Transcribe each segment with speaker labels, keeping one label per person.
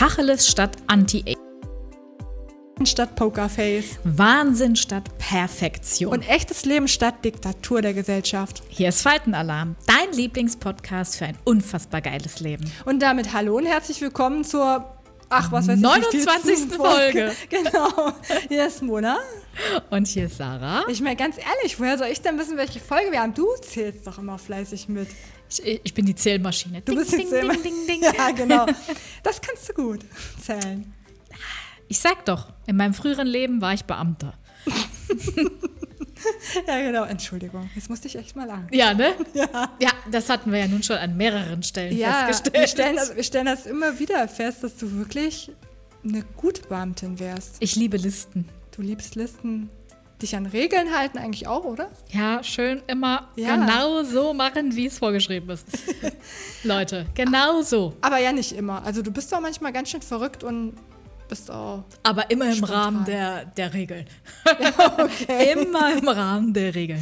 Speaker 1: Tacheles statt Anti-Aging.
Speaker 2: Statt Pokerface.
Speaker 1: Wahnsinn statt Perfektion.
Speaker 2: Und echtes Leben statt Diktatur der Gesellschaft.
Speaker 1: Hier ist Faltenalarm, dein Lieblingspodcast für ein unfassbar geiles Leben.
Speaker 2: Und damit hallo und herzlich willkommen zur
Speaker 1: 29. Folge.
Speaker 2: Genau. Hier ist Mona.
Speaker 1: Und hier ist Sarah.
Speaker 2: Ich meine, ganz ehrlich, woher soll ich denn wissen, welche Folge wir haben? Du zählst doch immer fleißig mit.
Speaker 1: Ich bin die Zählmaschine.
Speaker 2: Du bist die Zählmaschine. Ding, ding, ding. Ja, genau. Das kannst du gut zählen.
Speaker 1: Ich sag doch, in meinem früheren Leben war ich Beamter.
Speaker 2: Ja, genau. Entschuldigung, jetzt musste ich echt mal lachen.
Speaker 1: Ja, ne?
Speaker 2: Ja.
Speaker 1: Ja, das hatten wir ja nun schon an mehreren Stellen festgestellt.
Speaker 2: Wir stellen das immer wieder fest, dass du wirklich eine gute Beamtin wärst.
Speaker 1: Ich liebe Listen.
Speaker 2: Du liebst Listen. Dich an Regeln halten eigentlich auch, oder?
Speaker 1: Ja, schön immer genau so machen, wie es vorgeschrieben ist. Leute, genau so.
Speaker 2: Aber ja, nicht immer. Also du bist doch manchmal ganz schön verrückt und bist auch
Speaker 1: aber immer im
Speaker 2: spontan.
Speaker 1: Rahmen der Regeln.
Speaker 2: Ja, okay.
Speaker 1: Immer im Rahmen der Regeln.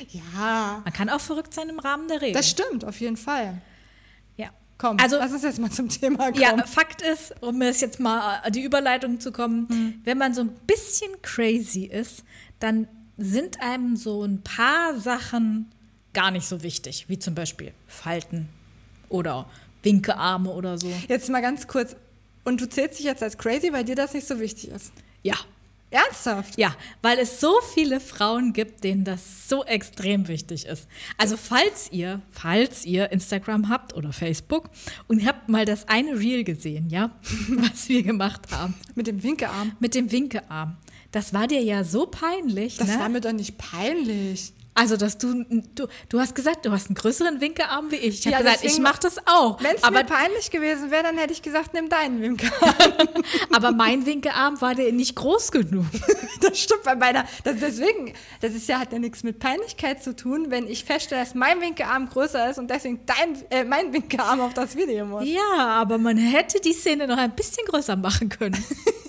Speaker 2: Ja.
Speaker 1: Man kann auch verrückt sein im Rahmen der Regeln.
Speaker 2: Das stimmt, auf jeden Fall.
Speaker 1: Ja.
Speaker 2: Komm,
Speaker 1: also,
Speaker 2: lass uns jetzt mal zum Thema kommen.
Speaker 1: Ja, Fakt ist, um jetzt mal die Überleitung zu kommen, wenn man so ein bisschen crazy ist, dann sind einem so ein paar Sachen gar nicht so wichtig, wie zum Beispiel Falten oder Winkearme oder so.
Speaker 2: Jetzt mal ganz kurz. Und du zählst dich jetzt als crazy, weil dir das nicht so wichtig ist?
Speaker 1: Ja.
Speaker 2: Ernsthaft?
Speaker 1: Ja, weil es so viele Frauen gibt, denen das so extrem wichtig ist. Also falls ihr Instagram habt oder Facebook und ihr habt mal das eine Reel gesehen, ja, was wir gemacht haben.
Speaker 2: Mit dem Winkearm?
Speaker 1: Mit dem Winkearm. Das war dir ja so peinlich,
Speaker 2: Das
Speaker 1: ne?
Speaker 2: war mir doch nicht peinlich.
Speaker 1: Also, dass du hast gesagt, du hast einen größeren Winkearm wie ich. Ich habe
Speaker 2: Ja,
Speaker 1: gesagt,
Speaker 2: deswegen,
Speaker 1: ich mache das auch.
Speaker 2: Wenn es mir peinlich gewesen wäre, dann hätte ich gesagt, nimm deinen Winkearm.
Speaker 1: Aber mein Winkearm war dir nicht groß genug.
Speaker 2: Das stimmt bei meiner. Deswegen, hat ja nichts mit Peinlichkeit zu tun, wenn ich feststelle, dass mein Winkearm größer ist und deswegen mein Winkearm auf das Video muss.
Speaker 1: Ja, aber man hätte die Szene noch ein bisschen größer machen können.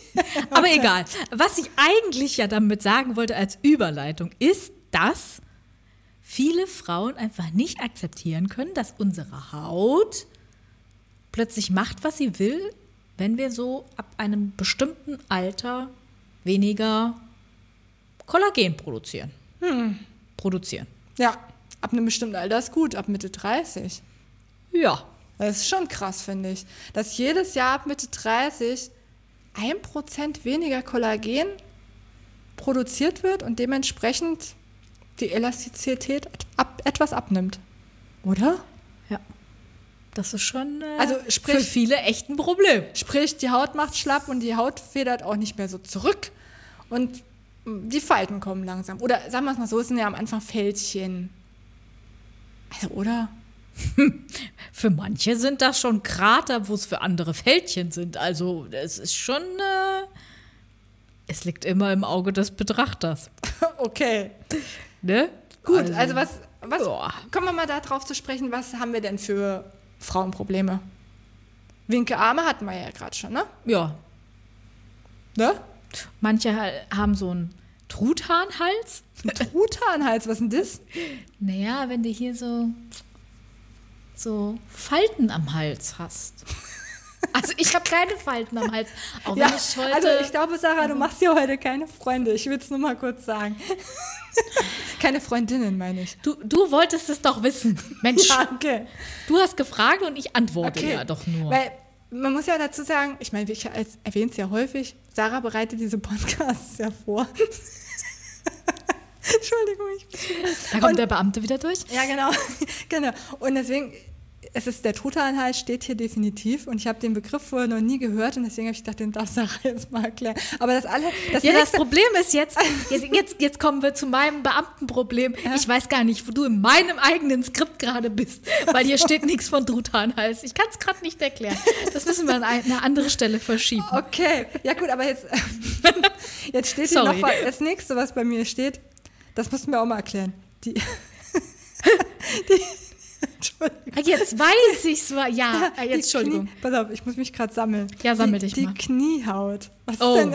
Speaker 1: Aber egal. Was ich eigentlich ja damit sagen wollte als Überleitung ist, dass viele Frauen einfach nicht akzeptieren können, dass unsere Haut plötzlich macht, was sie will, wenn wir so ab einem bestimmten Alter weniger Kollagen produzieren.
Speaker 2: Ja, ab einem bestimmten Alter ist gut, ab Mitte 30.
Speaker 1: Ja.
Speaker 2: Das ist schon krass, finde ich. Dass jedes Jahr ab Mitte 30 1% weniger Kollagen produziert wird und dementsprechend die Elastizität etwas abnimmt. Oder?
Speaker 1: Ja. Das ist schon
Speaker 2: für
Speaker 1: viele echt ein Problem.
Speaker 2: Sprich, die Haut macht schlapp und die Haut federt auch nicht mehr so zurück und die Falten kommen langsam. Oder sagen wir es mal so, es sind ja am Anfang Fältchen. Also, oder?
Speaker 1: Für manche sind das schon Krater, wo es für andere Fältchen sind. Also es ist schon, es liegt immer im Auge des Betrachters.
Speaker 2: Okay.
Speaker 1: Ne?
Speaker 2: Gut, also was kommen wir mal da drauf zu sprechen, was haben wir denn für Frauenprobleme? Winkearme hatten wir ja gerade schon, ne?
Speaker 1: Ja.
Speaker 2: Ne?
Speaker 1: Manche haben so einen Truthahnhals.
Speaker 2: Ein Truthahnhals, was ist denn das?
Speaker 1: Naja, wenn du hier so Falten am Hals hast. Also ich habe keine Falten am Hals. Auch wenn ich heute,
Speaker 2: also ich glaube, Sarah, du machst dir heute keine Freunde. Ich will es nur mal kurz sagen. Keine Freundinnen, meine ich.
Speaker 1: Du wolltest es doch wissen. Mensch,
Speaker 2: ja, okay.
Speaker 1: Du hast gefragt und ich antworte ja doch nur.
Speaker 2: Weil man muss ja dazu sagen, ich meine, ich erwähne es ja häufig, Sarah bereitet diese Podcasts ja vor. Entschuldigung.
Speaker 1: Da kommt der Beamte wieder durch.
Speaker 2: Ja, genau. Und deswegen, der Truthahnhals steht hier definitiv und ich habe den Begriff vorher noch nie gehört und deswegen habe ich gedacht, den darf Sarah jetzt mal erklären. Aber das
Speaker 1: Problem ist jetzt kommen wir zu meinem Beamtenproblem. Ja? Ich weiß gar nicht, wo du in meinem eigenen Skript gerade bist, weil hier steht nichts von Truthahnhals. Ich kann es gerade nicht erklären. Das müssen wir an eine andere Stelle verschieben.
Speaker 2: Okay, ja gut, aber jetzt steht hier noch das nächste, was bei mir steht. Das mussten wir auch mal erklären. Entschuldigung.
Speaker 1: Jetzt weiß ich's. Ja, jetzt Entschuldigung.
Speaker 2: Pass auf, ich muss mich gerade sammeln.
Speaker 1: Ja, sammel dich mal.
Speaker 2: Die Kniehaut. Was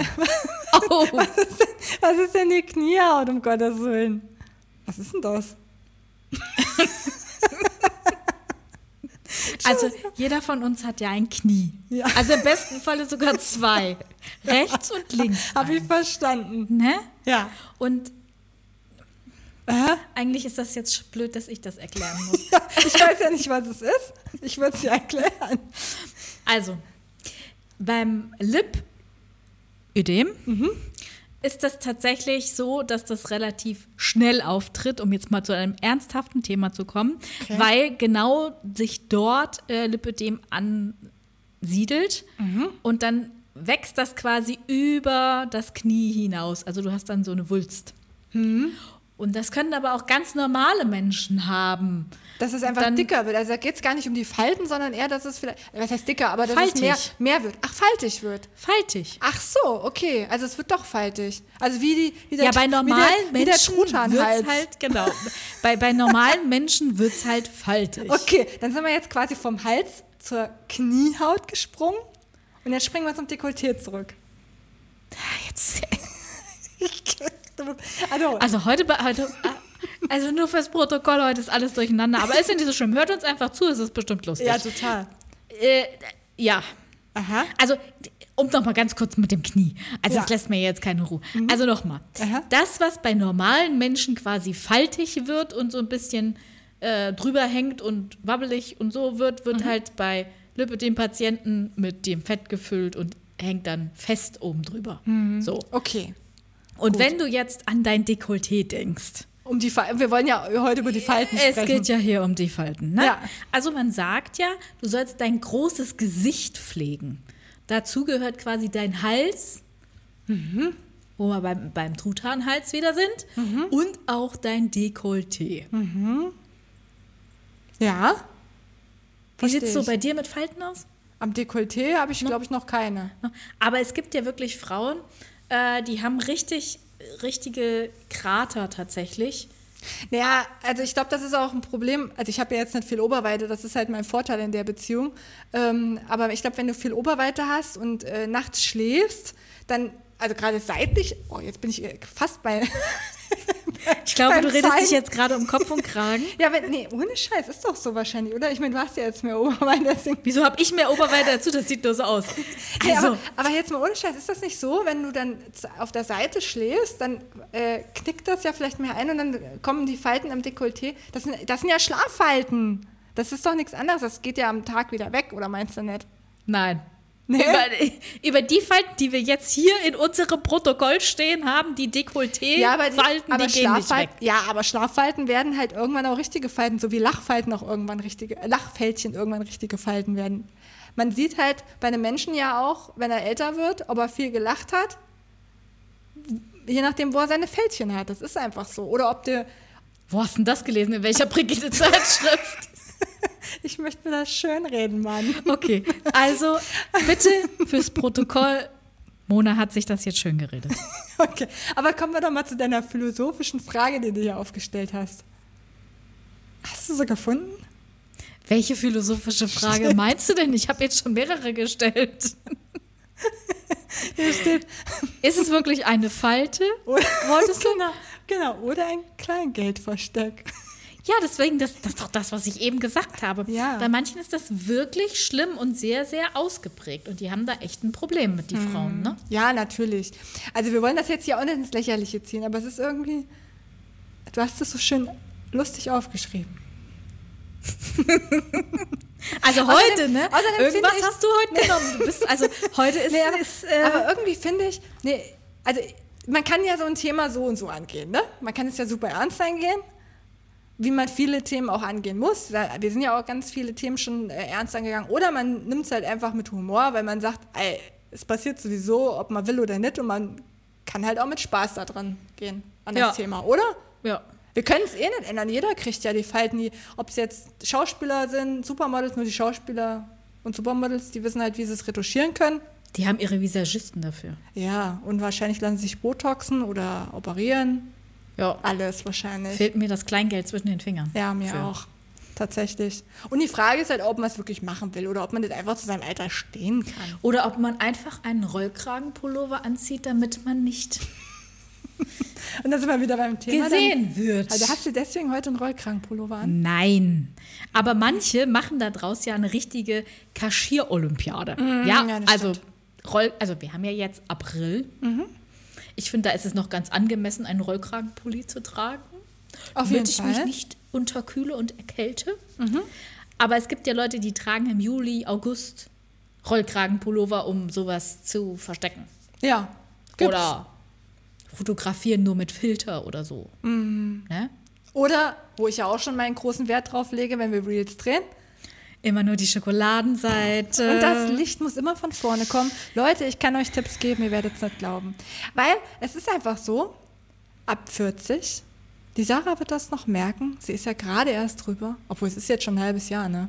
Speaker 2: ist denn die Kniehaut, um Gottes Willen? Was ist denn das?
Speaker 1: Also jeder von uns hat ja ein Knie.
Speaker 2: Ja.
Speaker 1: Also im besten Falle sogar 2. Rechts und links.
Speaker 2: Habe ich verstanden.
Speaker 1: Ne?
Speaker 2: Ja.
Speaker 1: Und eigentlich ist das jetzt blöd, dass ich das erklären muss.
Speaker 2: Ja, ich weiß ja nicht, was es ist. Ich würde es dir erklären.
Speaker 1: Also, beim Lipödem ist das tatsächlich so, dass das relativ schnell auftritt, um jetzt mal zu einem ernsthaften Thema zu kommen, weil genau sich dort Lipödem ansiedelt und dann wächst das quasi über das Knie hinaus. Also du hast dann so eine Wulst. Und das können aber auch ganz normale Menschen haben.
Speaker 2: Dass es einfach dicker wird. Also da geht es gar nicht um die Falten, sondern eher, dass es vielleicht, was heißt dicker, aber dass
Speaker 1: faltig.
Speaker 2: es mehr wird. Ach, faltig wird.
Speaker 1: Faltig.
Speaker 2: Ach so, okay. Also es wird doch faltig. Also wie
Speaker 1: bei normalen Menschen wird
Speaker 2: Truthahnhals.
Speaker 1: es halt, genau. Bei normalen Menschen wird es halt faltig.
Speaker 2: Okay, dann sind wir jetzt quasi vom Hals zur Kniehaut gesprungen und jetzt springen wir zum Dekolleté zurück.
Speaker 1: Jetzt.
Speaker 2: Also
Speaker 1: heute, also nur fürs Protokoll, heute ist alles durcheinander, aber ist ja nicht so schlimm. Hört uns einfach zu, es ist bestimmt lustig.
Speaker 2: ja, total.
Speaker 1: Ja.
Speaker 2: Aha.
Speaker 1: Also, um nochmal ganz kurz mit dem Knie. Also, das lässt mir jetzt keine Ruhe. Also nochmal. Das, was bei normalen Menschen quasi faltig wird und so ein bisschen drüber hängt und wabbelig und so wird halt bei Lipödem-Patienten mit dem Fett gefüllt und hängt dann fest oben drüber. So.
Speaker 2: Okay.
Speaker 1: Und wenn du jetzt an dein Dekolleté denkst.
Speaker 2: Wir wollen ja heute über die Falten sprechen.
Speaker 1: Es geht ja hier um die Falten. Ne?
Speaker 2: Ja.
Speaker 1: Also man sagt ja, du sollst dein großes Gesicht pflegen. Dazu gehört quasi dein Hals, wo wir beim Truthahnhals wieder sind, und auch dein Dekolleté.
Speaker 2: Ja.
Speaker 1: Wie sieht es so
Speaker 2: ich.
Speaker 1: bei dir mit Falten aus?
Speaker 2: Am Dekolleté habe ich, glaube ich, noch keine.
Speaker 1: Aber es gibt ja wirklich Frauen, die haben richtige Krater tatsächlich.
Speaker 2: Naja, also ich glaube, das ist auch ein Problem. Also ich habe ja jetzt nicht viel Oberweite, das ist halt mein Vorteil in der Beziehung. Aber ich glaube, wenn du viel Oberweite hast und nachts schläfst, dann, also gerade seitlich, jetzt bin ich fast bei...
Speaker 1: Ich glaube,
Speaker 2: beim
Speaker 1: du redest
Speaker 2: Zeigen.
Speaker 1: dich jetzt gerade um Kopf und Kragen.
Speaker 2: Ja, ohne Scheiß, ist doch so wahrscheinlich, oder? Ich meine, du hast ja jetzt mehr Oberweite, deswegen...
Speaker 1: Wieso habe ich mehr Oberweite dazu? Das sieht nur so aus.
Speaker 2: Ja,
Speaker 1: Also,
Speaker 2: aber jetzt mal ohne Scheiß, ist das nicht so, wenn du dann auf der Seite schläfst, dann knickt das ja vielleicht mehr ein und dann kommen die Falten am Dekolleté. Das sind ja Schlaffalten. Das ist doch nichts anderes. Das geht ja am Tag wieder weg, oder meinst du nicht?
Speaker 1: nein.
Speaker 2: Nee?
Speaker 1: Über die Falten, die wir jetzt hier in unserem Protokoll stehen haben, die Dekolleté-Falten, die gehen nicht weg.
Speaker 2: Ja, aber Schlaffalten werden halt irgendwann auch richtige Falten, so wie Lachfältchen irgendwann richtige Falten werden. Man sieht halt bei einem Menschen ja auch, wenn er älter wird, ob er viel gelacht hat, je nachdem, wo er seine Fältchen hat. Das ist einfach so. Oder ob der...
Speaker 1: Wo hast du denn das gelesen? In welcher Brigitte-Zeitschrift?
Speaker 2: Ich möchte mir das schön reden, Mann.
Speaker 1: Okay, also bitte fürs Protokoll, Mona hat sich das jetzt schön geredet.
Speaker 2: Okay, aber kommen wir doch mal zu deiner philosophischen Frage, die du hier aufgestellt hast. Hast du sie gefunden?
Speaker 1: Welche philosophische Frage meinst du denn? Ich habe jetzt schon mehrere gestellt.
Speaker 2: Hier steht...
Speaker 1: Ist es wirklich eine Falte? Wolltest du?
Speaker 2: Genau, oder ein Kleingeldversteck.
Speaker 1: Ja, deswegen, das ist doch das, was ich eben gesagt habe.
Speaker 2: Ja.
Speaker 1: Bei manchen ist das wirklich schlimm und sehr, sehr ausgeprägt. Und die haben da echt ein Problem mit, die Frauen, ne?
Speaker 2: Ja, natürlich. Also wir wollen das jetzt hier auch nicht ins Lächerliche ziehen, aber es ist irgendwie... Du hast es so schön lustig aufgeschrieben.
Speaker 1: Also heute, ne?
Speaker 2: Außerdem
Speaker 1: Irgendwas
Speaker 2: finde ich-
Speaker 1: hast du heute genommen. Du bist, also heute ist...
Speaker 2: Aber irgendwie finde ich... Also man kann ja so ein Thema so und so angehen, ne? Man kann es ja super ernst angehen, wie man viele Themen auch angehen muss. Wir sind ja auch ganz viele Themen schon ernst angegangen. Oder man nimmt es halt einfach mit Humor, weil man sagt, ey, es passiert sowieso, ob man will oder nicht. Und man kann halt auch mit Spaß da dran gehen an das Thema, oder?
Speaker 1: Ja.
Speaker 2: Wir können es eh nicht ändern. Jeder kriegt ja die Falten, ob es jetzt Schauspieler sind, Supermodels, nur die Schauspieler und Supermodels, die wissen halt, wie sie es retuschieren können.
Speaker 1: Die haben ihre Visagisten dafür.
Speaker 2: Ja, und wahrscheinlich lassen sie sich Botoxen oder operieren.
Speaker 1: Ja.
Speaker 2: Alles wahrscheinlich.
Speaker 1: Fehlt mir das Kleingeld zwischen den Fingern.
Speaker 2: Ja, mir auch. Tatsächlich. Und die Frage ist halt, ob man es wirklich machen will oder ob man das einfach zu seinem Alter stehen kann.
Speaker 1: Oder ob man einfach einen Rollkragenpullover anzieht, damit man nicht
Speaker 2: Und dann sind wir wieder beim Thema.
Speaker 1: gesehen wird.
Speaker 2: Also hast du deswegen heute einen Rollkragenpullover an?
Speaker 1: Nein. Aber manche machen da draus ja eine richtige Kaschierolympiade.
Speaker 2: ja, das
Speaker 1: also wir haben ja jetzt April. Ich finde, da ist es noch ganz angemessen, einen Rollkragenpulli zu tragen.
Speaker 2: Auf jeden
Speaker 1: damit ich
Speaker 2: Fall.
Speaker 1: mich nicht unterkühle und erkälte. Aber es gibt ja Leute, die tragen im Juli, August Rollkragenpullover, um sowas zu verstecken.
Speaker 2: Ja, gibt's.
Speaker 1: Oder fotografieren nur mit Filter oder so. Ne?
Speaker 2: Oder, wo ich ja auch schon meinen großen Wert drauf lege, wenn wir Reels drehen.
Speaker 1: Immer nur die Schokoladenseite.
Speaker 2: Und das Licht muss immer von vorne kommen. Leute, ich kann euch Tipps geben, ihr werdet es nicht glauben. Weil es ist einfach so, ab 40, die Sarah wird das noch merken, sie ist ja gerade erst drüber, obwohl es ist jetzt schon ein halbes Jahr, ne?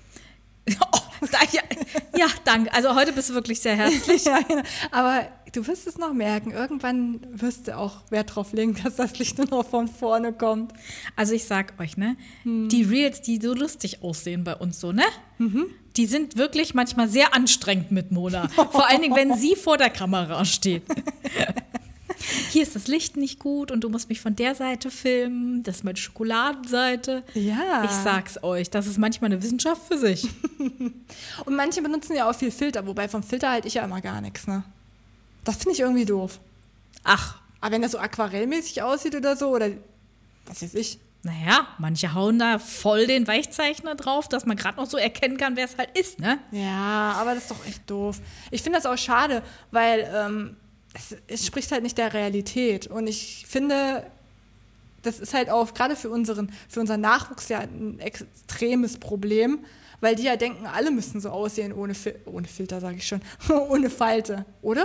Speaker 1: Ja, danke. Also heute bist du wirklich sehr herzlich.
Speaker 2: Ja, genau. Aber du wirst es noch merken, irgendwann wirst du auch Wert drauf legen, dass das Licht nur noch von vorne kommt.
Speaker 1: Also ich sag euch, ne, die Reels, die so lustig aussehen bei uns so, ne? Die sind wirklich manchmal sehr anstrengend mit Mona. Vor allen Dingen, wenn sie vor der Kamera steht. Hier ist das Licht nicht gut und du musst mich von der Seite filmen. Das ist meine Schokoladenseite.
Speaker 2: Ja.
Speaker 1: Ich sag's euch, das ist manchmal eine Wissenschaft für sich.
Speaker 2: Und manche benutzen ja auch viel Filter, wobei vom Filter halte ich ja immer gar nichts, ne? Das finde ich irgendwie doof.
Speaker 1: Ach,
Speaker 2: Aber wenn das so aquarellmäßig aussieht oder so, oder was weiß ich.
Speaker 1: naja, manche hauen da voll den Weichzeichner drauf, dass man gerade noch so erkennen kann, wer es halt ist, ne?
Speaker 2: Ja, aber das ist doch echt doof. Ich finde das auch schade, weil es spricht halt nicht der Realität. Und ich finde, das ist halt auch gerade für unseren Nachwuchs ja ein extremes Problem, weil die ja denken, alle müssen so aussehen ohne Filter, sage ich schon, ohne Falte, oder?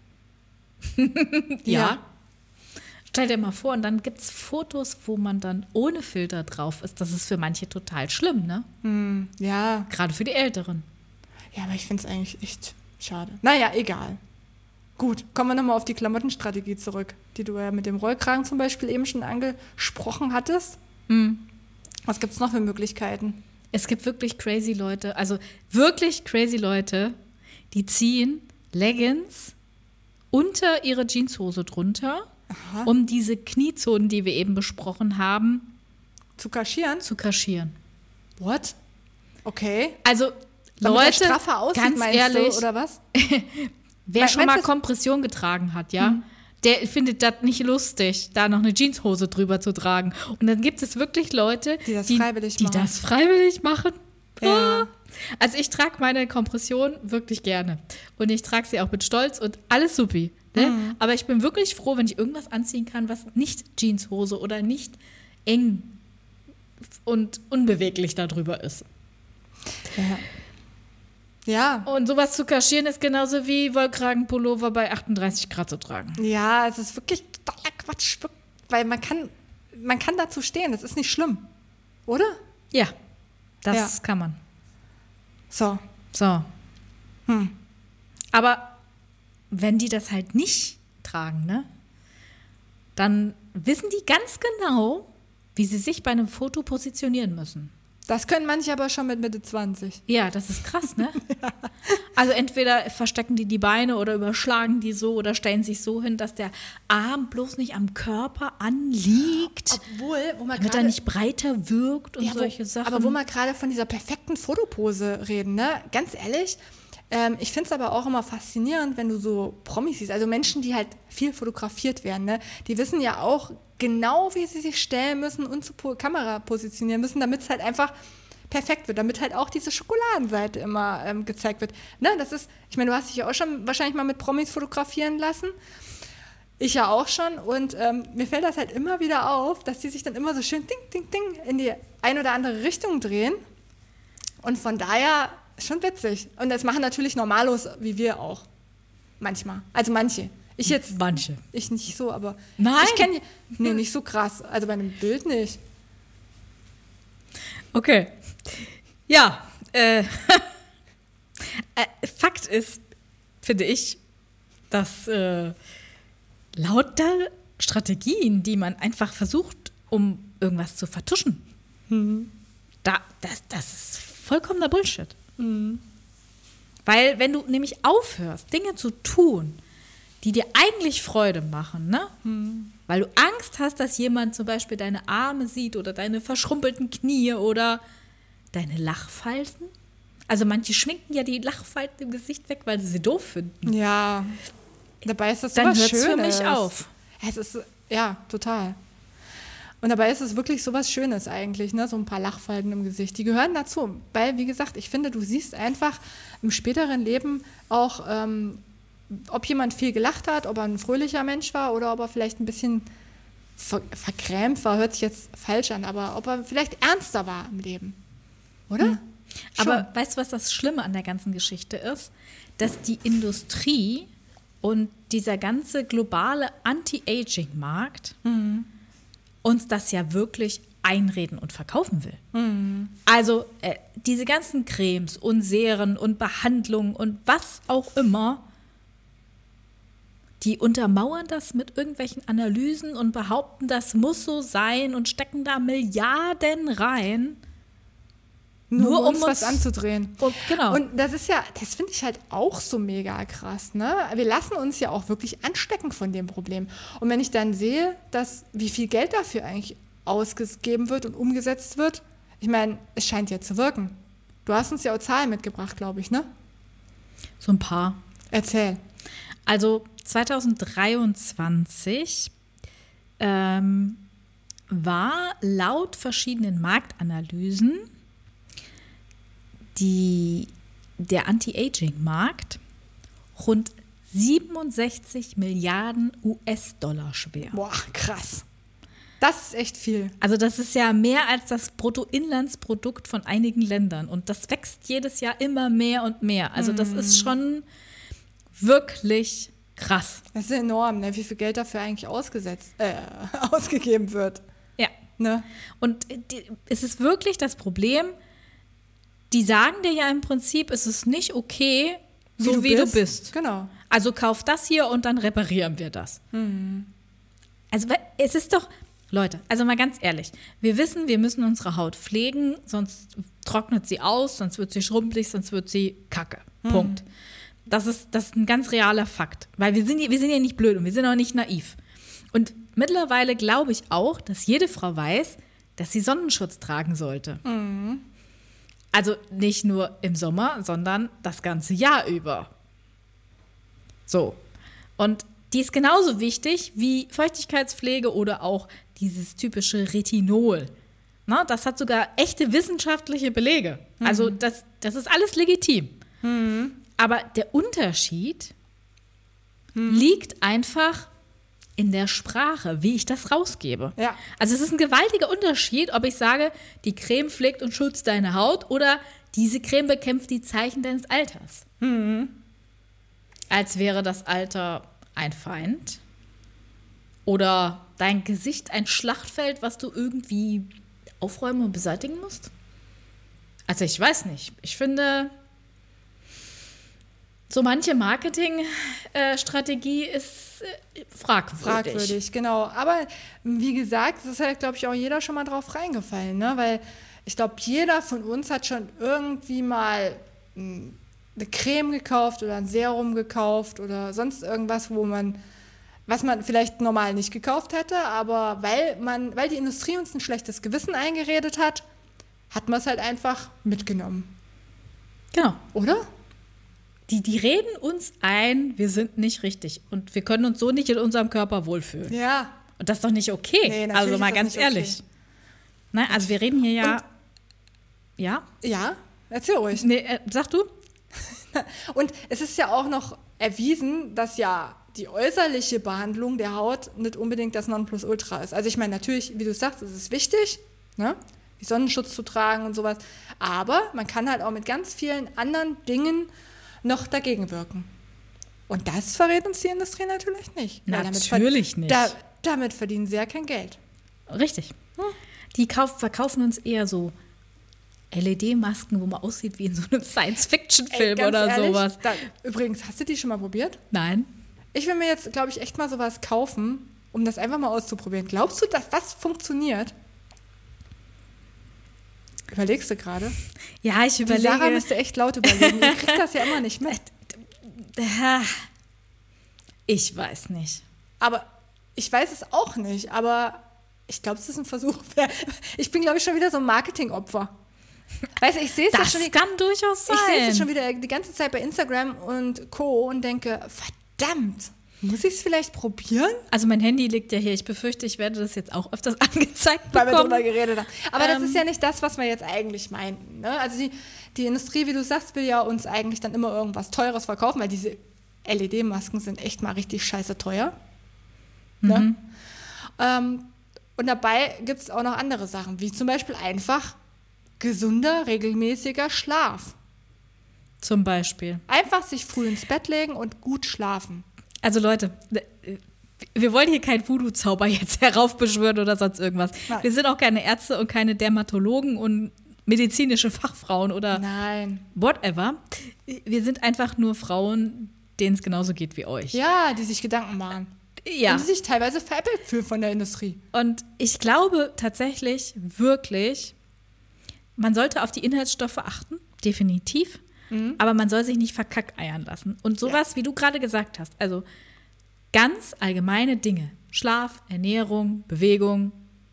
Speaker 1: Ja. Stell dir mal vor, und dann gibt es Fotos, wo man dann ohne Filter drauf ist. Das ist für manche total schlimm, ne?
Speaker 2: Ja.
Speaker 1: Gerade für die Älteren.
Speaker 2: Ja, aber ich finde es eigentlich echt schade. Naja, egal. Gut, kommen wir nochmal auf die Klamottenstrategie zurück, die du ja mit dem Rollkragen zum Beispiel eben schon angesprochen hattest. Was gibt es noch für Möglichkeiten?
Speaker 1: Es gibt wirklich crazy Leute, also wirklich crazy Leute, die ziehen Leggings unter ihre Jeanshose drunter, um diese Kniezonen, die wir eben besprochen haben,
Speaker 2: Zu kaschieren?
Speaker 1: zu kaschieren.
Speaker 2: What? Okay.
Speaker 1: Also
Speaker 2: Damit er
Speaker 1: Leute,
Speaker 2: straffer aussieht,
Speaker 1: ganz
Speaker 2: meinst
Speaker 1: ehrlich,
Speaker 2: du, oder was?
Speaker 1: wer schon mal
Speaker 2: meinst du-
Speaker 1: Kompression getragen hat, ja, der findet das nicht lustig, da noch eine Jeanshose drüber zu tragen. Und dann gibt es wirklich Leute,
Speaker 2: Die das freiwillig machen. Ja.
Speaker 1: Ah. Also ich trage meine Kompression wirklich gerne. Und ich trage sie auch mit Stolz und alles supi. Ne? Aber ich bin wirklich froh, wenn ich irgendwas anziehen kann, was nicht Jeanshose oder nicht eng und unbeweglich darüber ist.
Speaker 2: Ja.
Speaker 1: Und sowas zu kaschieren ist genauso wie Wollkragenpullover bei 38 Grad zu tragen.
Speaker 2: Ja, es ist wirklich totaler Quatsch, weil man kann dazu stehen, das ist nicht schlimm, oder?
Speaker 1: Ja, das
Speaker 2: Ja.
Speaker 1: kann man.
Speaker 2: So.
Speaker 1: So. Aber wenn die das halt nicht tragen, ne, dann wissen die ganz genau, wie sie sich bei einem Foto positionieren müssen.
Speaker 2: Das können manche aber schon mit Mitte 20.
Speaker 1: Ja, das ist krass, ne? Also entweder verstecken die Beine oder überschlagen die so oder stellen sich so hin, dass der Arm bloß nicht am Körper anliegt,
Speaker 2: Obwohl, wo man
Speaker 1: damit er nicht breiter wirkt und solche Sachen.
Speaker 2: Aber wo wir gerade von dieser perfekten Fotopose reden, ne? Ganz ehrlich, ich finde es aber auch immer faszinierend, wenn du so Promis siehst, also Menschen, die halt viel fotografiert werden, ne? Die wissen ja auch genau, wie sie sich stellen müssen und zur Kamera positionieren müssen, damit es halt einfach perfekt wird, damit halt auch diese Schokoladenseite immer gezeigt wird. Ne? Das ist, ich meine, du hast dich ja auch schon wahrscheinlich mal mit Promis fotografieren lassen. Ich ja auch schon und mir fällt das halt immer wieder auf, dass die sich dann immer so schön ding, ding, ding in die ein oder andere Richtung drehen und von daher schon witzig. Und das machen natürlich Normalos wie wir auch. Manchmal. Also manche. Ich jetzt,
Speaker 1: manche.
Speaker 2: ich nicht so, aber
Speaker 1: Nein.
Speaker 2: ich kenne, nee, nicht so krass. Also bei einem Bild nicht.
Speaker 1: Okay. Ja, Fakt ist, finde ich, dass lauter Strategien, die man einfach versucht, um irgendwas zu vertuschen, das ist vollkommener Bullshit. Weil wenn du nämlich aufhörst, Dinge zu tun, die dir eigentlich Freude machen, ne? Weil du Angst hast, dass jemand zum Beispiel deine Arme sieht oder deine verschrumpelten Knie oder deine Lachfalten. Also manche schminken ja die Lachfalten im Gesicht weg, weil sie sie doof finden.
Speaker 2: Ja, dabei ist das
Speaker 1: Dann
Speaker 2: sowas
Speaker 1: hört es
Speaker 2: Schönes.
Speaker 1: für mich auf.
Speaker 2: Es ist, ja, total. Und dabei ist es wirklich sowas Schönes eigentlich, ne? So ein paar Lachfalten im Gesicht. Die gehören dazu. Weil, wie gesagt, ich finde, du siehst einfach im späteren Leben auch, ob jemand viel gelacht hat, ob er ein fröhlicher Mensch war oder ob er vielleicht ein bisschen verkrämt war, hört sich jetzt falsch an, aber ob er vielleicht ernster war im Leben. Oder?
Speaker 1: Aber weißt du, was das Schlimme an der ganzen Geschichte ist? Dass die Industrie und dieser ganze globale Anti-Aging-Markt uns das ja wirklich einreden und verkaufen will. Also diese ganzen Cremes und Serien und Behandlungen und was auch immer, die untermauern das mit irgendwelchen Analysen und behaupten, das muss so sein und stecken da Milliarden rein.
Speaker 2: Nur um uns was anzudrehen.
Speaker 1: Genau.
Speaker 2: Und das ist ja, das finde ich halt auch so mega krass, ne? Wir lassen uns ja auch wirklich anstecken von dem Problem. Und wenn ich dann sehe, wie viel Geld dafür eigentlich ausgegeben wird und umgesetzt wird, ich meine, es scheint ja zu wirken. Du hast uns ja auch Zahlen mitgebracht, glaube ich, ne?
Speaker 1: So ein paar.
Speaker 2: Erzähl.
Speaker 1: Also 2023 war laut verschiedenen Marktanalysen der Anti-Aging-Markt rund 67 Milliarden US-Dollar schwer.
Speaker 2: Boah, krass. Das ist echt viel.
Speaker 1: Also das ist ja mehr als das Bruttoinlandsprodukt von einigen Ländern. Und das wächst jedes Jahr immer mehr und mehr. Also das ist schon wirklich krass.
Speaker 2: Das ist enorm, ne? Wie viel Geld dafür eigentlich ausgegeben wird.
Speaker 1: Ja.
Speaker 2: Ne?
Speaker 1: Und es ist wirklich das Problem, die sagen dir ja im Prinzip, es ist nicht okay, so wie du bist.
Speaker 2: Genau.
Speaker 1: Also kauf das hier und dann reparieren wir das. Also es ist doch, Leute, also mal ganz ehrlich, wir wissen, wir müssen unsere Haut pflegen, sonst trocknet sie aus, sonst wird sie schrumpelig, sonst wird sie kacke. Punkt. Das ist ein ganz realer Fakt, weil wir sind ja nicht blöd und wir sind auch nicht naiv. Und mittlerweile glaube ich auch, dass jede Frau weiß, dass sie Sonnenschutz tragen sollte. Also nicht nur im Sommer, sondern das ganze Jahr über. So. Und die ist genauso wichtig wie Feuchtigkeitspflege oder auch dieses typische Retinol. Na, das hat sogar echte wissenschaftliche Belege. Also das ist alles legitim. Aber der Unterschied liegt einfach in der Sprache, wie ich das rausgebe.
Speaker 2: Ja.
Speaker 1: Also es ist ein gewaltiger Unterschied, ob ich sage, die Creme pflegt und schützt deine Haut oder diese Creme bekämpft die Zeichen deines Alters. Als wäre das Alter ein Feind oder dein Gesicht ein Schlachtfeld, was du irgendwie aufräumen und beseitigen musst. Also ich weiß nicht. Ich finde, so manche Marketingstrategie ist fragwürdig.
Speaker 2: Genau. Aber wie gesagt, es ist halt, glaube ich, auch jeder schon mal drauf reingefallen, ne? Weil ich glaube, jeder von uns hat schon irgendwie mal eine Creme gekauft oder ein Serum gekauft oder sonst irgendwas, was man vielleicht normal nicht gekauft hätte, aber weil die Industrie uns ein schlechtes Gewissen eingeredet hat, hat man es halt einfach mitgenommen.
Speaker 1: Genau.
Speaker 2: Oder?
Speaker 1: Die reden uns ein, wir sind nicht richtig und wir können uns so nicht in unserem Körper wohlfühlen.
Speaker 2: Ja.
Speaker 1: Und das ist doch nicht okay.
Speaker 2: Nee,
Speaker 1: also mal ganz ehrlich. Okay. Na, also wir reden hier ja. Ja?
Speaker 2: Ja, erzähl ruhig.
Speaker 1: Nee, sag du.
Speaker 2: Und es ist ja auch noch erwiesen, dass ja die äußerliche Behandlung der Haut nicht unbedingt das Nonplusultra ist. Also ich meine, natürlich, wie du sagst, ist es wichtig, ne? Wie Sonnenschutz zu tragen und sowas. Aber man kann halt auch mit ganz vielen anderen Dingen noch dagegen wirken. Und das verrät uns die Industrie natürlich nicht.
Speaker 1: Natürlich nicht.
Speaker 2: Damit verdienen sie ja kein Geld.
Speaker 1: Richtig. Die verkaufen uns eher so LED-Masken, wo man aussieht wie in so einem Science-Fiction-Film oder ehrlich, sowas.
Speaker 2: Übrigens, hast du die schon mal probiert?
Speaker 1: Nein.
Speaker 2: Ich will mir jetzt, glaube ich, echt mal sowas kaufen, um das einfach mal auszuprobieren. Glaubst du, dass das funktioniert? Überlegst du gerade?
Speaker 1: Ja, ich überlege.
Speaker 2: Die Sarah müsste echt laut überlegen. Ich krieg das ja immer nicht mit.
Speaker 1: Ich weiß nicht.
Speaker 2: Aber ich weiß es auch nicht, aber ich glaube, es ist ein Versuch. Ich bin, glaube ich, schon wieder so ein Marketingopfer. Weißt du, ich sehe es
Speaker 1: Das
Speaker 2: ja schon,
Speaker 1: kann durchaus sein.
Speaker 2: ich sehe es schon wieder die ganze Zeit bei Instagram und Co. und denke, verdammt, muss ich es vielleicht probieren?
Speaker 1: Also mein Handy liegt ja hier. Ich befürchte, ich werde das jetzt auch öfters angezeigt
Speaker 2: Weil wir
Speaker 1: bekommen.
Speaker 2: drüber geredet haben. Aber das ist ja nicht das, was wir jetzt eigentlich meinen. Ne? Also die Industrie, wie du sagst, will ja uns eigentlich dann immer irgendwas Teures verkaufen, weil diese LED-Masken sind echt mal richtig scheiße teuer. Ne? Und dabei gibt es auch noch andere Sachen, wie zum Beispiel einfach gesunder, regelmäßiger Schlaf.
Speaker 1: Zum Beispiel.
Speaker 2: Einfach sich früh ins Bett legen und gut schlafen.
Speaker 1: Also Leute, wir wollen hier keinen Voodoo-Zauber jetzt heraufbeschwören oder sonst irgendwas.
Speaker 2: Nein.
Speaker 1: Wir sind auch keine Ärzte und keine Dermatologen und medizinische Fachfrauen oder
Speaker 2: Nein.
Speaker 1: whatever. Wir sind einfach nur Frauen, denen es genauso geht wie euch.
Speaker 2: Ja, die sich Gedanken machen.
Speaker 1: Ja.
Speaker 2: Und die sich teilweise veräppelt fühlen von der Industrie.
Speaker 1: Und ich glaube tatsächlich, wirklich, man sollte auf die Inhaltsstoffe achten, definitiv. Aber man soll sich nicht verkackeiern lassen. Und sowas, wie du gerade gesagt hast, also ganz allgemeine Dinge. Schlaf, Ernährung, Bewegung,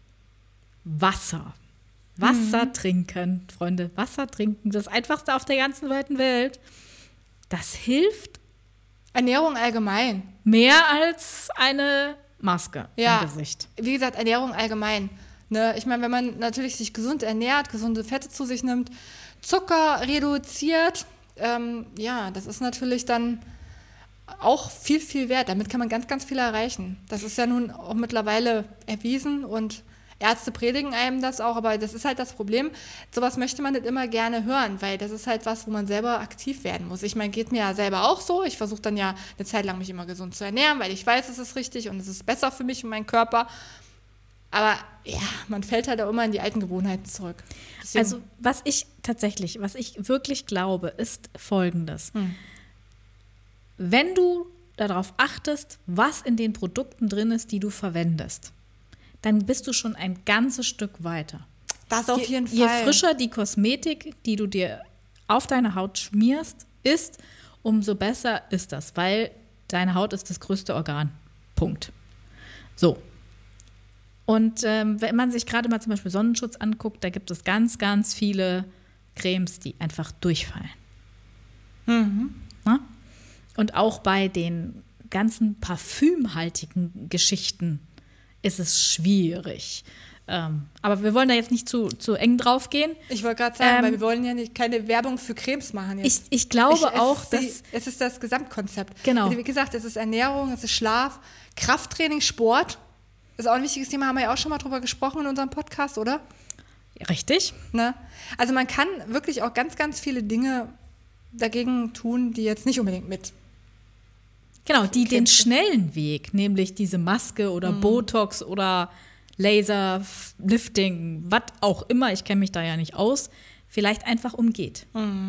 Speaker 1: Wasser. Wasser trinken, Freunde, Wasser trinken, das Einfachste auf der ganzen weiten Welt. Das hilft
Speaker 2: Ernährung allgemein.
Speaker 1: mehr als eine Maske
Speaker 2: Ja.
Speaker 1: im Gesicht.
Speaker 2: Wie gesagt, Ernährung allgemein. Ne? Ich meine, wenn man natürlich sich gesund ernährt, gesunde Fette zu sich nimmt, Zucker reduziert, ja, das ist natürlich dann auch viel, viel wert. Damit kann man ganz, ganz viel erreichen. Das ist ja nun auch mittlerweile erwiesen und Ärzte predigen einem das auch, aber das ist halt das Problem. Sowas möchte man nicht immer gerne hören, weil das ist halt was, wo man selber aktiv werden muss. Ich meine, geht mir ja selber auch so. Ich versuche dann ja eine Zeit lang mich immer gesund zu ernähren, weil ich weiß, es ist richtig und es ist besser für mich und meinen Körper. Aber ja, man fällt halt auch immer in die alten Gewohnheiten zurück. Deswegen,
Speaker 1: Also was ich wirklich glaube, ist Folgendes. Wenn du darauf achtest, was in den Produkten drin ist, die du verwendest, dann bist du schon ein ganzes Stück weiter.
Speaker 2: das auf jeden Fall.
Speaker 1: Je frischer die Kosmetik, die du dir auf deine Haut schmierst, ist, umso besser ist das, weil deine Haut ist das größte Organ. Punkt. So. Und wenn man sich gerade mal zum Beispiel Sonnenschutz anguckt, da gibt es ganz, ganz viele Cremes, die einfach durchfallen. Na? Und auch bei den ganzen parfümhaltigen Geschichten ist es schwierig. Aber wir wollen da jetzt nicht zu eng drauf gehen.
Speaker 2: Ich wollte gerade sagen, weil wir wollen ja keine Werbung für Cremes machen jetzt.
Speaker 1: Ich glaube auch, dass
Speaker 2: es ist das Gesamtkonzept.
Speaker 1: Genau.
Speaker 2: Also wie gesagt, es ist Ernährung, es ist Schlaf, Krafttraining, Sport. Das ist auch ein wichtiges Thema, haben wir ja auch schon mal drüber gesprochen in unserem Podcast, oder?
Speaker 1: richtig.
Speaker 2: Ne? Also man kann wirklich auch ganz, ganz viele Dinge dagegen tun, die jetzt nicht unbedingt mit.
Speaker 1: Genau, die den
Speaker 2: Krebs.
Speaker 1: schnellen Weg, nämlich diese Maske oder Botox oder Laser, Lifting, was auch immer, ich kenne mich da ja nicht aus, vielleicht einfach umgeht.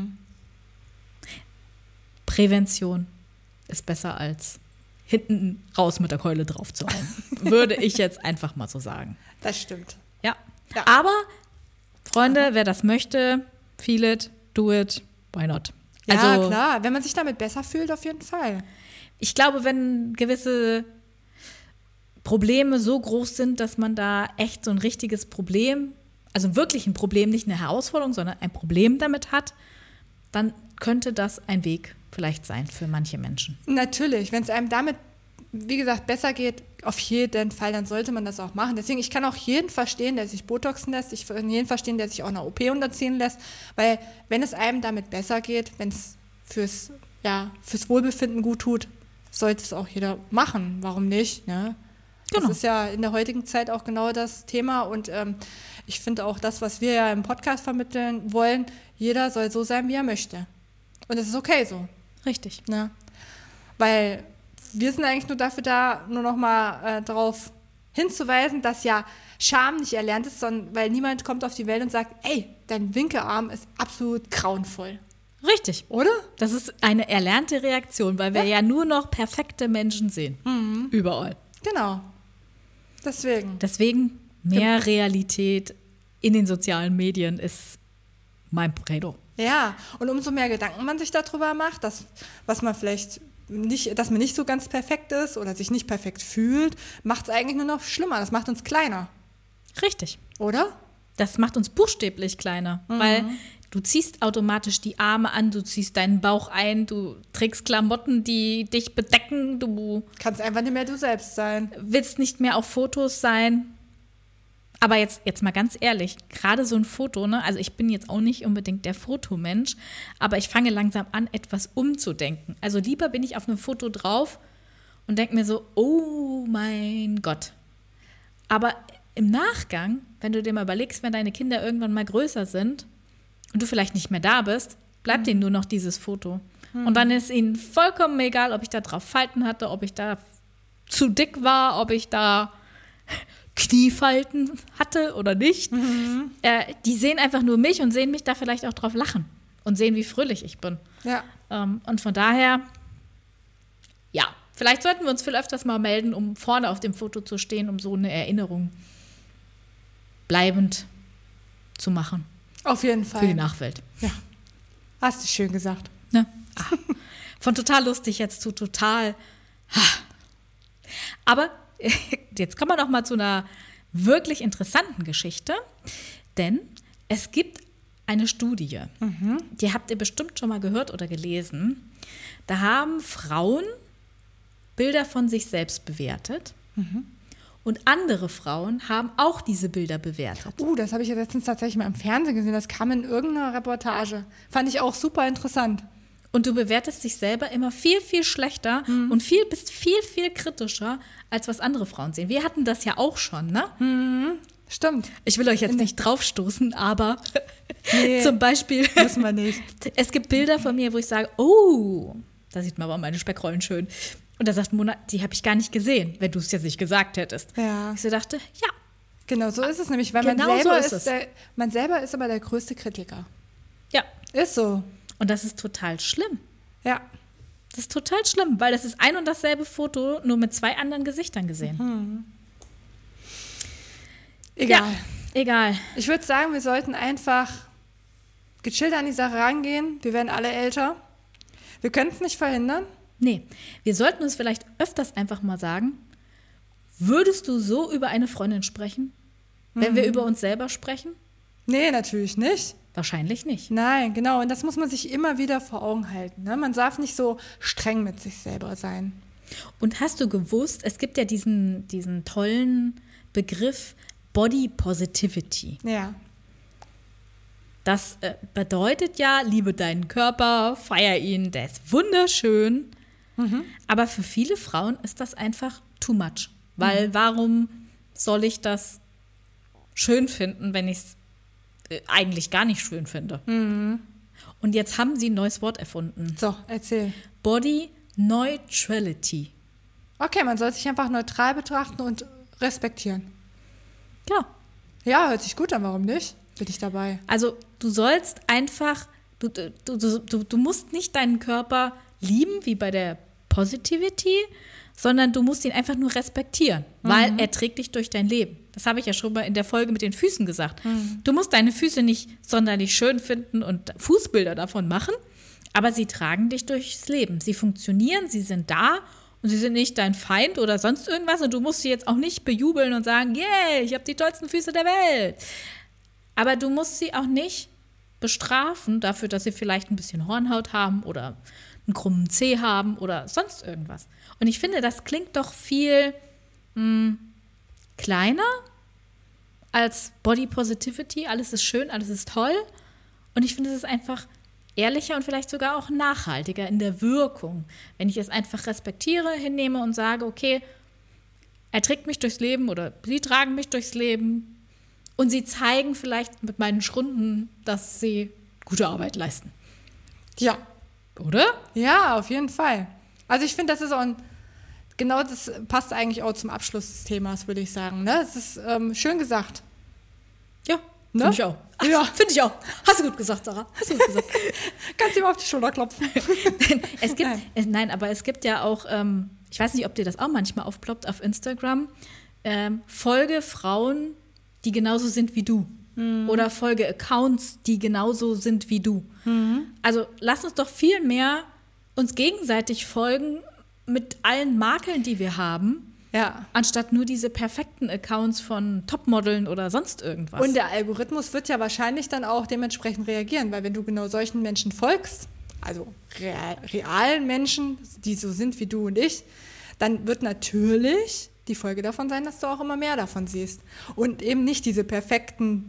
Speaker 1: Prävention ist besser als hinten raus mit der Keule drauf zu hauen. Würde ich jetzt einfach mal so sagen.
Speaker 2: Das stimmt.
Speaker 1: Ja.
Speaker 2: Ja.
Speaker 1: Aber, Freunde, wer das möchte, feel it, do it, why not?
Speaker 2: Ja,
Speaker 1: Also,
Speaker 2: klar, wenn man sich damit besser fühlt, auf jeden Fall.
Speaker 1: ich glaube, wenn gewisse Probleme so groß sind, dass man da echt so ein richtiges Problem, also wirklich ein Problem, nicht eine Herausforderung, sondern ein Problem damit hat, dann könnte das ein Weg vielleicht sein für manche Menschen.
Speaker 2: Natürlich, wenn es einem damit, wie gesagt, besser geht, auf jeden Fall, dann sollte man das auch machen. Deswegen, ich kann auch jeden verstehen, der sich Botoxen lässt. Ich kann jeden verstehen, der sich auch eine OP unterziehen lässt. Weil, wenn es einem damit besser geht, wenn es fürs Wohlbefinden gut tut, sollte es auch jeder machen. Warum nicht? Ne?
Speaker 1: Genau.
Speaker 2: Das ist ja in der heutigen Zeit auch genau das Thema. Und ich finde auch das, was wir ja im Podcast vermitteln wollen, jeder soll so sein, wie er möchte. Und es ist okay so.
Speaker 1: Richtig.
Speaker 2: Ne? Weil wir sind eigentlich nur dafür da, nur noch mal darauf hinzuweisen, dass ja Scham nicht erlernt ist, sondern weil niemand kommt auf die Welt und sagt, ey, dein Winkelarm ist absolut grauenvoll.
Speaker 1: Richtig.
Speaker 2: Oder?
Speaker 1: Das ist eine erlernte Reaktion, weil wir ja nur noch perfekte Menschen sehen. Überall.
Speaker 2: Genau.
Speaker 1: Deswegen mehr Realität in den sozialen Medien ist mein Credo.
Speaker 2: Ja, und umso mehr Gedanken man sich darüber macht, das, was man vielleicht dass man nicht so ganz perfekt ist oder sich nicht perfekt fühlt, macht es eigentlich nur noch schlimmer. Das macht uns kleiner,
Speaker 1: Richtig.
Speaker 2: oder?
Speaker 1: Das macht uns buchstäblich kleiner, weil du ziehst automatisch die Arme an, du ziehst deinen Bauch ein, du trägst Klamotten, die dich bedecken, du
Speaker 2: Kannst einfach nicht mehr du selbst sein.
Speaker 1: willst nicht mehr auf Fotos sein. Aber jetzt mal ganz ehrlich, gerade so ein Foto, ne? Also ich bin jetzt auch nicht unbedingt der Fotomensch, aber ich fange langsam an, etwas umzudenken. Also lieber bin ich auf einem Foto drauf und denke mir so, oh mein Gott. Aber im Nachgang, wenn du dir mal überlegst, wenn deine Kinder irgendwann mal größer sind und du vielleicht nicht mehr da bist, bleibt ihnen nur noch dieses Foto. Und dann ist ihnen vollkommen egal, ob ich da drauf Falten hatte, ob ich da zu dick war, ob ich da Kniefalten hatte oder nicht. Die sehen einfach nur mich und sehen mich da vielleicht auch drauf lachen und sehen, wie fröhlich ich bin.
Speaker 2: Ja.
Speaker 1: Und von daher, ja, vielleicht sollten wir uns viel öfters mal melden, um vorne auf dem Foto zu stehen, um so eine Erinnerung bleibend zu machen
Speaker 2: Auf jeden
Speaker 1: für die
Speaker 2: Fall.
Speaker 1: Nachwelt.
Speaker 2: Ja. Hast du schön gesagt.
Speaker 1: Ne? Von total lustig jetzt zu total. Aber jetzt kommen wir noch mal zu einer wirklich interessanten Geschichte, denn es gibt eine Studie, die habt ihr bestimmt schon mal gehört oder gelesen. Da haben Frauen Bilder von sich selbst bewertet und andere Frauen haben auch diese Bilder bewertet.
Speaker 2: Das habe ich ja letztens tatsächlich mal im Fernsehen gesehen. Das kam in irgendeiner Reportage. Fand ich auch super interessant.
Speaker 1: Und du bewertest dich selber immer viel, viel schlechter und bist viel, viel kritischer, als was andere Frauen sehen. Wir hatten das ja auch schon, ne?
Speaker 2: Stimmt.
Speaker 1: Ich will euch jetzt nicht draufstoßen, aber
Speaker 2: Nee,
Speaker 1: zum Beispiel,
Speaker 2: muss man nicht.
Speaker 1: es gibt Bilder von mir, wo ich sage, oh, da sieht man aber meine Speckrollen schön. Und da sagt Mona, die habe ich gar nicht gesehen, wenn du es jetzt nicht gesagt hättest.
Speaker 2: Ja.
Speaker 1: Ich so dachte, ja,
Speaker 2: Genau, so ist es nämlich, weil
Speaker 1: Genau
Speaker 2: man selber
Speaker 1: so ist es.
Speaker 2: man selber ist aber der größte Kritiker.
Speaker 1: ja.
Speaker 2: Ist so.
Speaker 1: Und das ist total schlimm.
Speaker 2: Ja.
Speaker 1: Das ist total schlimm, weil das ist ein und dasselbe Foto, nur mit zwei anderen Gesichtern gesehen.
Speaker 2: Egal.
Speaker 1: Ja, egal.
Speaker 2: Ich würde sagen, wir sollten einfach gechillt an die Sache rangehen. Wir werden alle älter. Wir können es nicht verhindern.
Speaker 1: Nee, wir sollten uns vielleicht öfters einfach mal sagen, würdest du so über eine Freundin sprechen, wenn wir über uns selber sprechen?
Speaker 2: Nee, natürlich nicht.
Speaker 1: Wahrscheinlich nicht.
Speaker 2: Nein, genau. Und das muss man sich immer wieder vor Augen halten. Ne? Man darf nicht so streng mit sich selber sein.
Speaker 1: Und hast du gewusst, es gibt ja diesen tollen Begriff Body Positivity.
Speaker 2: Ja.
Speaker 1: Das bedeutet ja, liebe deinen Körper, feier ihn, der ist wunderschön. Aber für viele Frauen ist das einfach too much. Weil warum soll ich das schön finden, wenn ich es eigentlich gar nicht schön finde? Und jetzt haben sie ein neues Wort erfunden.
Speaker 2: So, erzähl.
Speaker 1: Body Neutrality.
Speaker 2: Okay, man soll sich einfach neutral betrachten und respektieren.
Speaker 1: Genau.
Speaker 2: Ja, hört sich gut an, warum nicht? Bin ich dabei.
Speaker 1: Also du sollst einfach, du musst nicht deinen Körper lieben, wie bei der Positivity, sondern du musst ihn einfach nur respektieren, weil er trägt dich durch dein Leben. Das habe ich ja schon mal in der Folge mit den Füßen gesagt. Du musst deine Füße nicht sonderlich schön finden und Fußbilder davon machen, aber sie tragen dich durchs Leben. Sie funktionieren, sie sind da und sie sind nicht dein Feind oder sonst irgendwas und du musst sie jetzt auch nicht bejubeln und sagen, yeah, ich habe die tollsten Füße der Welt. Aber du musst sie auch nicht bestrafen dafür, dass sie vielleicht ein bisschen Hornhaut haben oder einen krummen Zeh haben oder sonst irgendwas. Und ich finde, das klingt doch viel kleiner als Body Positivity. Alles ist schön, alles ist toll. Und ich finde, es ist einfach ehrlicher und vielleicht sogar auch nachhaltiger in der Wirkung, wenn ich es einfach respektiere, hinnehme und sage, okay, er trägt mich durchs Leben oder sie tragen mich durchs Leben. Und sie zeigen vielleicht mit meinen Schrunden, dass sie gute Arbeit leisten.
Speaker 2: Ja.
Speaker 1: Oder?
Speaker 2: Ja, auf jeden Fall. Also ich finde, das ist auch genau das passt eigentlich auch zum Abschluss des Themas, würde ich sagen. Ne? Das ist schön gesagt.
Speaker 1: Ja,
Speaker 2: Ne?
Speaker 1: finde ich auch. Ach,
Speaker 2: Ja.
Speaker 1: Finde ich auch. Hast du gut gesagt, Sarah. Hast du gut gesagt.
Speaker 2: Kannst du ihm auf die Schulter klopfen?
Speaker 1: Aber es gibt ja auch, ich weiß nicht, ob dir das auch manchmal aufploppt auf Instagram, folge Frauen, die genauso sind wie du. Oder folge Accounts, die genauso sind wie du. Also lass uns doch viel mehr uns gegenseitig folgen mit allen Makeln, die wir haben,
Speaker 2: Ja.
Speaker 1: anstatt nur diese perfekten Accounts von Topmodeln oder sonst irgendwas.
Speaker 2: Und der Algorithmus wird ja wahrscheinlich dann auch dementsprechend reagieren, weil wenn du genau solchen Menschen folgst, also realen Menschen, die so sind wie du und ich, dann wird natürlich die Folge davon sein, dass du auch immer mehr davon siehst. Und eben nicht diese perfekten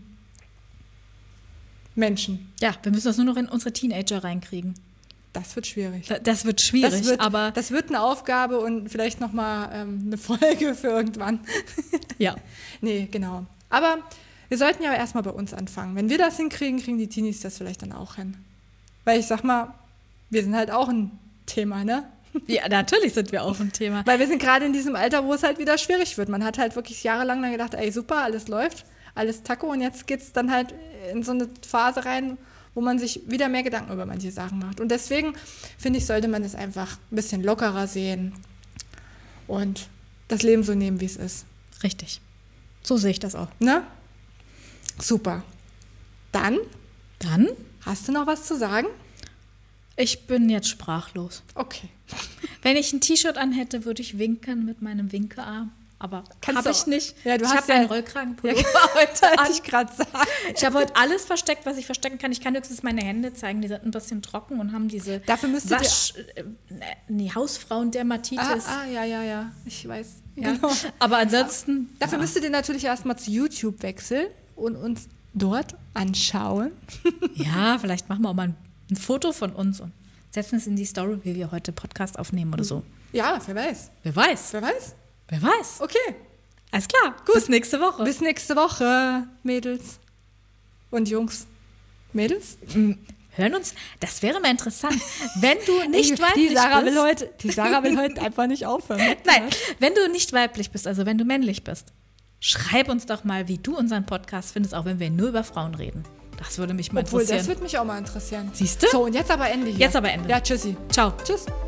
Speaker 2: Menschen.
Speaker 1: Ja, wir müssen das nur noch in unsere Teenager reinkriegen.
Speaker 2: Das wird schwierig.
Speaker 1: Das wird schwierig, aber
Speaker 2: das wird eine Aufgabe und vielleicht nochmal eine Folge für irgendwann.
Speaker 1: ja.
Speaker 2: Nee, genau. Aber wir sollten ja erstmal bei uns anfangen. Wenn wir das hinkriegen, kriegen die Teenies das vielleicht dann auch hin. Weil ich sag mal, wir sind halt auch ein Thema, ne?
Speaker 1: Ja, natürlich sind wir auch ein Thema.
Speaker 2: Weil wir sind gerade in diesem Alter, wo es halt wieder schwierig wird. Man hat halt wirklich jahrelang dann gedacht, ey, super, alles läuft, alles Taco. Und jetzt geht es dann halt in so eine Phase rein, wo man sich wieder mehr Gedanken über manche Sachen macht. Und deswegen, finde ich, sollte man es einfach ein bisschen lockerer sehen und das Leben so nehmen, wie es ist.
Speaker 1: Richtig. So sehe ich das auch.
Speaker 2: Ne? Super. Dann,
Speaker 1: Dann,
Speaker 2: hast du noch was zu sagen?
Speaker 1: ich bin jetzt sprachlos.
Speaker 2: Okay.
Speaker 1: Wenn ich ein T-Shirt anhätte, würde ich winken mit meinem Winkearm. Aber habe ich nicht.
Speaker 2: Ja, du
Speaker 1: ich
Speaker 2: hast
Speaker 1: habe
Speaker 2: ja
Speaker 1: einen Rollkragenpullover
Speaker 2: Ja,
Speaker 1: heute an.
Speaker 2: wollte ich gerade sagen.
Speaker 1: Ich habe heute alles versteckt, was ich verstecken kann. Ich kann höchstens meine Hände zeigen. Die sind ein bisschen trocken und haben diese
Speaker 2: Dafür müsste
Speaker 1: Hausfrauendermatitis.
Speaker 2: Ja. Ich weiß.
Speaker 1: Ja.
Speaker 2: Genau.
Speaker 1: Aber ansonsten.
Speaker 2: Dafür müsst ihr den natürlich erstmal zu YouTube wechseln und uns dort anschauen.
Speaker 1: Ja, vielleicht machen wir auch mal ein Foto von uns und setzen es in die Story, wie wir heute Podcast aufnehmen oder so.
Speaker 2: Ja, wer weiß.
Speaker 1: Wer weiß.
Speaker 2: Wer weiß.
Speaker 1: Wer weiß.
Speaker 2: Okay.
Speaker 1: Alles klar. Gut. Bis nächste Woche.
Speaker 2: Bis nächste Woche, Mädels und Jungs. Mädels?
Speaker 1: Hören uns, das wäre mal interessant, wenn du nicht weiblich bist.
Speaker 2: Die Sarah will heute einfach nicht aufhören.
Speaker 1: Nein, wenn du nicht weiblich bist, also wenn du männlich bist, schreib uns doch mal, wie du unseren Podcast findest, auch wenn wir nur über Frauen reden. Das würde mich mal
Speaker 2: Obwohl,
Speaker 1: interessieren.
Speaker 2: das würde mich auch mal interessieren.
Speaker 1: Siehst du?
Speaker 2: So, und jetzt aber Ende hier.
Speaker 1: Jetzt aber Ende.
Speaker 2: Ja, tschüssi.
Speaker 1: Ciao.
Speaker 2: Tschüss.